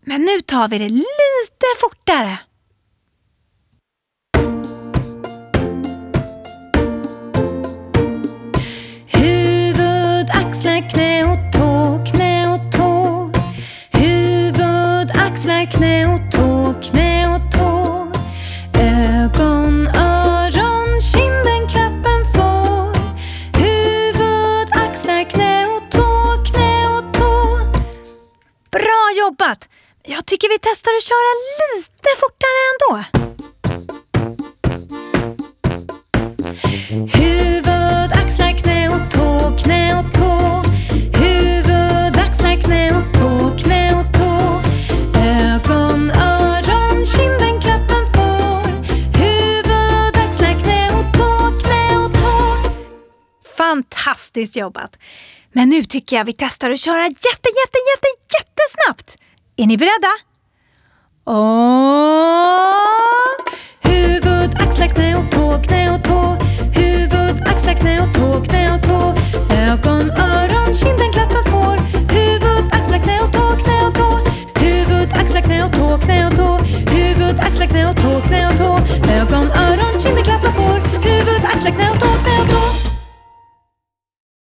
Men nu tar vi det lite fortare. Huvud, axlar, knä och tå, knä och tå. Huvud, axlar, knä och tå, knä och tå. Ögon, öron, kinden, kroppen får. Huvud, axlar, knä och tå, knä och tå. Bra jobbat! Jag tycker vi testar att köra lite fortare ändå. Huvud, axlar, knä och tå, knä och tå. Huvud, axlar, knä och tå, knä och tå. Ögon, öron, kinden, kroppen får. Huvud, axlar, knä och tå, knä och tå. Fantastiskt jobbat! Men nu tycker jag vi testar att köra jättesnabbt. Är ni beredda? Huvud, axlar, knä och tå, knä och tå. Huvud, axlar, knä och tå, knä och tå. Ögon,